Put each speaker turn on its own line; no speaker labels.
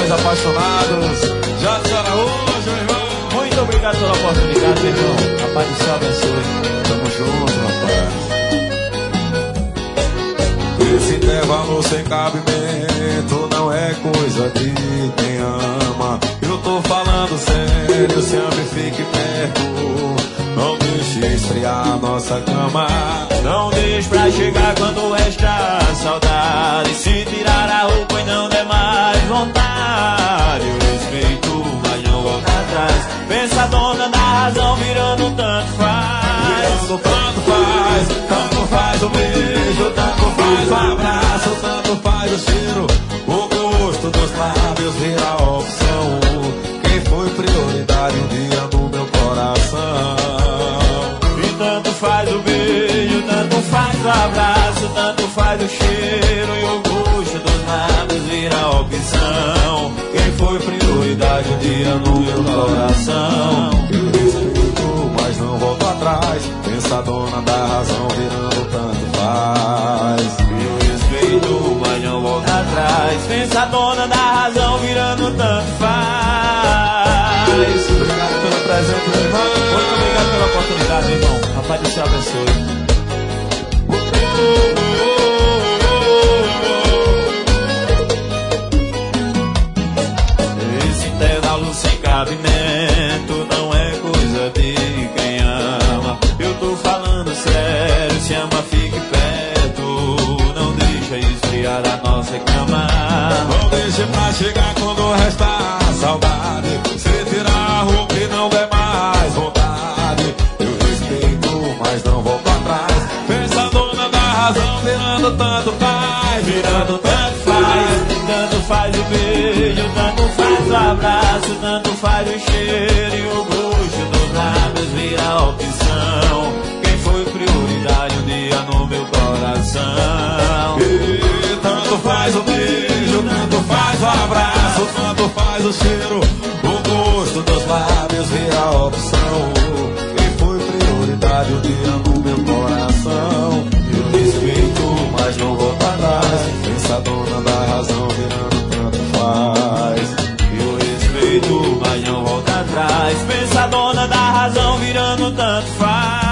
corações apaixonados. Já será hoje, meu irmão.
Muito obrigado pela oportunidade, meu irmão. A paz do céu abençoe.
Tamo junto, rapaz. Esse intervalo sem cabimento não é coisa de quem ama. Eu tô falando sério, se ame, fique perto. Não deixe esfriar a nossa cama.
Não deixe pra chegar quando resta saudade. Se tirar a roupa e não der mais vontade. Eu respeito, mas não volta atrás. Pensa a dona da razão virando tanto faz.
Virando tanto faz, tanto faz o beijo, tanto faz o abraço, tanto faz o cheiro. O gosto dos lábios vira a opção. Quem foi prioridade um dia no meu coração.
E tanto faz o beijo, tanto faz o abraço, tanto faz o cheiro. E o gosto dos lábios vira a opção.
Quem foi prioridade um dia no meu coração. Eu respeito, mas não volto atrás. Pensa a dona da razão virando tanto faz.
Eu respeito, mas não volto atrás. Pensa a dona da razão virando tanto faz.
Obrigado pelo presente, meu irmão.
Muito obrigado pela oportunidade, meu irmão. A paz do céu abençoe. Esse intervalo sem cabimento não é coisa de quem ama. Eu tô falando sério, se ama, fique perto. Não deixa esfriar a nossa cama.
Não deixe pra chegar quando resta saudade. Se tirar a roupa e não der mais vontade. Eu respeito, mas não volto atrás. Pensa a dona da razão virando tanto faz.
Virando tanto faz. Tanto faz o beijo, tanto faz o abraço, tanto faz o cheiro. E o gosto dos lábios vira a opção. Quem foi prioridade um dia no meu coração.
E tanto faz o beijo, tanto faz o abraço, tanto faz o cheiro. O gosto dos lábios vira a opção. Quem foi prioridade um dia no meu coração. Eu respeito, mas não volto atrás. Pensa a dona da razão virando tanto faz.
Eu respeito, mas não volta atrás. Pensa a dona da razão virando tanto faz.